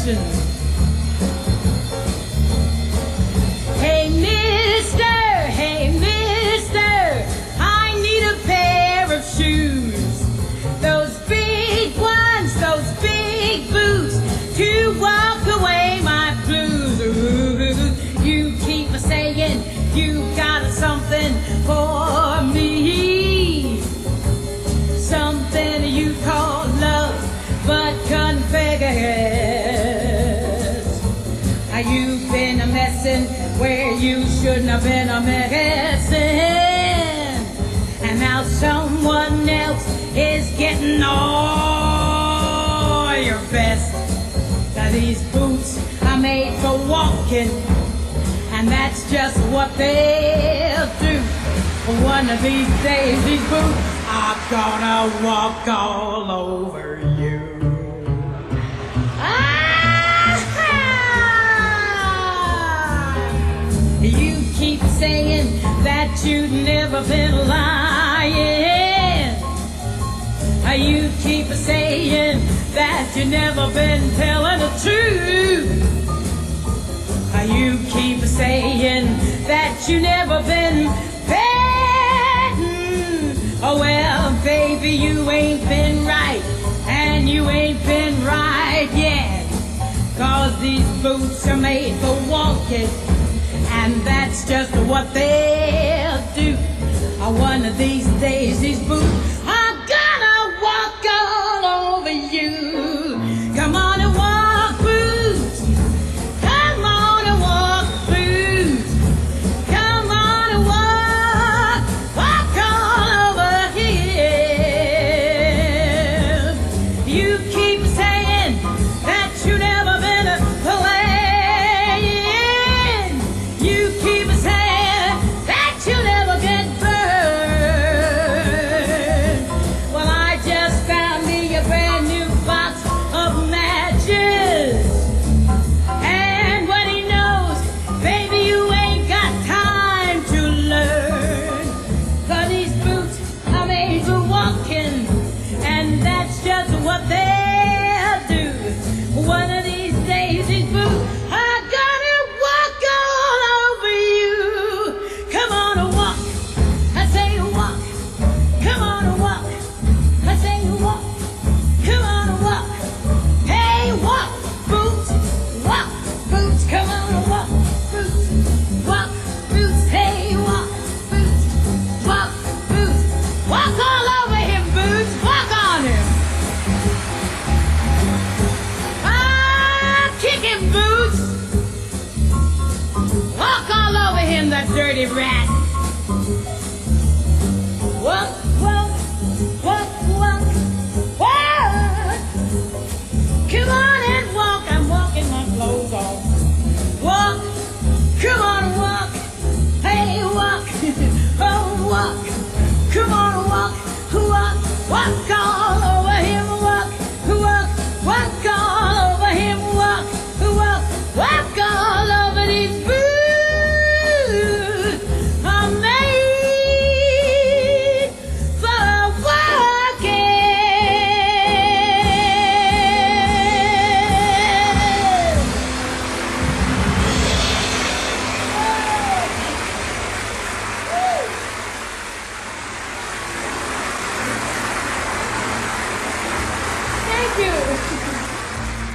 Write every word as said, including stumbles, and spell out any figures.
station. Hey, mister, hey, mister, I need a pair of shoes. Those big ones, those big boots to walk away my blues. Ooh, you keep saying you got something for me, something you call love, but confess. You've been a messin' where you shouldn't have been a messin', and now someone else is getting all your best. Now these boots are made for walking, and that's just what they'll do. One of these days, these boots are gonna walk all over you. Ah! You keep saying that you've never been lying. You keep saying that you've never been telling the truth. You keep saying that you never been betting. Oh well, baby, you ain't been right, and you ain't been right yet. Cause these boots are made for walking, and that's just what they'll do. One of these days, these boots are gonna walk all over you. Come on and walk, boots. Come on and walk, boots. Come on and walk, walk all over here. You keep saying that you never been a playing. You keep saying that you never get burned. Well, I just found me a brand new box of matches. And what he knows, baby, you ain't got time to learn. Cause these boots are made for walking, and that's just what they'll do. One of these days, these boots are gonna walk all over you. Come on and walk, I say walk. Come on and walk, I say walk. Come on and walk. Hey, walk, boots, walk, boots. Come on and walk, boots, walk, boots. Hey, walk, boots, walk, boots. Walk all over him, boots. Walk on him. Ah, kick him, boots. Walk all over him, that dirty rat. Walk, walk, walk, walk, walk. Come on and walk. I'm walking my clothes off. Walk, come on and walk. Hey, walk, oh, walk. Come on and walk, walk, walk all over him. Walk, walk, walk all over him. Walk, walk, walk all over these boots. Are made for walking. Thank you.